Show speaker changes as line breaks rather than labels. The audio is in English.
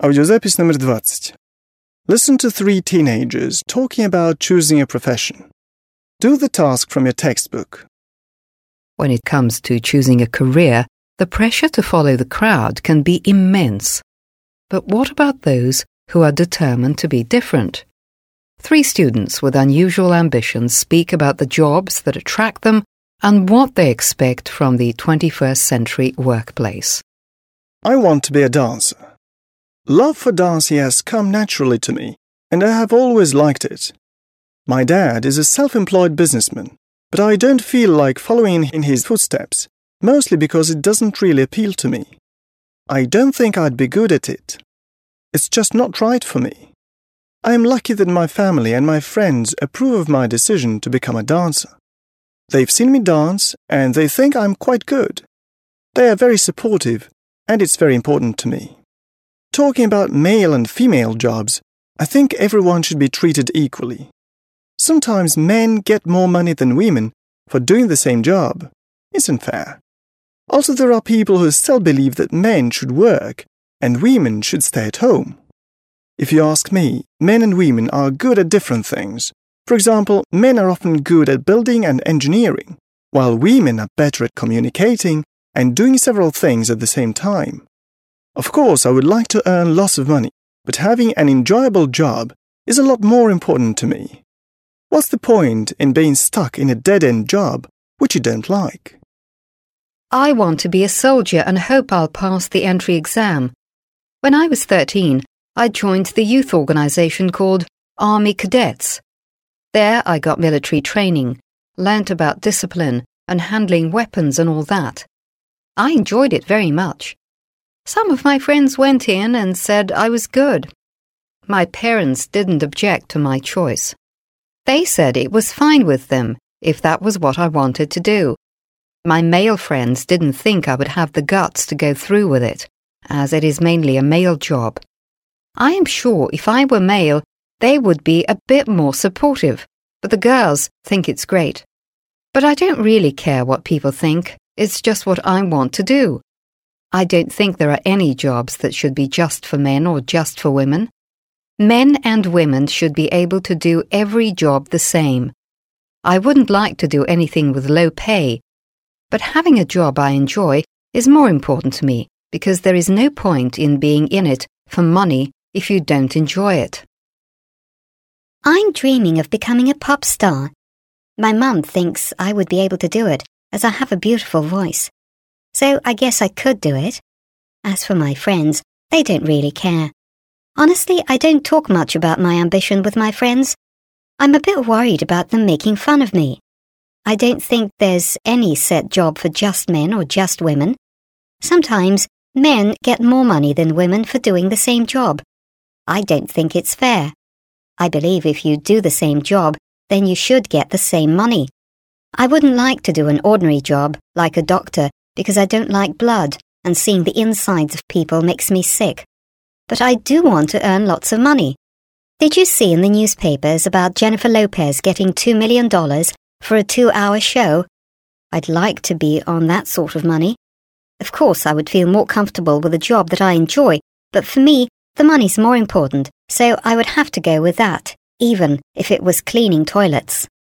Аудиозапись номер 20. Listen to three teenagers talking about choosing a profession. Do the task from your textbook.
When it comes to choosing a career, the pressure to follow the crowd can be immense. But what about those who are determined to be different? Three students with unusual ambitions speak about the jobs that attract them and what they expect from the 21st century workplace.
I want to be a dancer. Love for dancing has come naturally to me, and I have always liked it. My dad is a self-employed businessman, but I don't feel like following in his footsteps, mostly because it doesn't really appeal to me. I don't think I'd be good at it. It's just not right for me. I am lucky that my family and my friends approve of my decision to become a dancer. They've seen me dance, and they think I'm quite good. They are very supportive, and it's very important to me. Talking about male and female jobs, I think everyone should be treated equally. Sometimes men get more money than women for doing the same job. Isn't fair. Also, there are people who still believe that men should work and women should stay at home. If you ask me, men and women are good at different things. For example, men are often good at building and engineering, while women are better at communicating and doing several things at the same time. Of course, I would like to earn lots of money, but having an enjoyable job is a lot more important to me. What's the point in being stuck in a dead-end job which you don't like?
I want to be a soldier and hope I'll pass the entry exam. When I was 13, I joined the youth organization called Army Cadets. There I got military training, learnt about discipline and handling weapons and all that. I enjoyed it very much. Some of my friends went in and said I was good. My parents didn't object to my choice. They said it was fine with them if that was what I wanted to do. My male friends didn't think I would have the guts to go through with it, as it is mainly a male job. I am sure if I were male, they would be a bit more supportive, but the girls think it's great. But I don't really care what people think, it's just what I want to do. I don't think there are any jobs that should be just for men or just for women. Men and women should be able to do every job the same. I wouldn't like to do anything with low pay, but having a job I enjoy is more important to me because there is no point in being in it for money if you don't enjoy it.
I'm dreaming of becoming a pop star. My mum thinks I would be able to do it as I have a beautiful voice. So I guess I could do it. As for my friends, they don't really care. Honestly, I don't talk much about my ambition with my friends. I'm a bit worried about them making fun of me. I don't think there's any set job for just men or just women. Sometimes men get more money than women for doing the same job. I don't think it's fair. I believe if you do the same job, then you should get the same money. I wouldn't like to do an ordinary job, like a doctor, because I don't like blood, and seeing the insides of people makes me sick. But I do want to earn lots of money. Did you see in the newspapers about Jennifer Lopez getting $2 million for a 2-hour show? I'd like to be on that sort of money. Of course, I would feel more comfortable with a job that I enjoy, but for me, the money's more important, so I would have to go with that, even if it was cleaning toilets.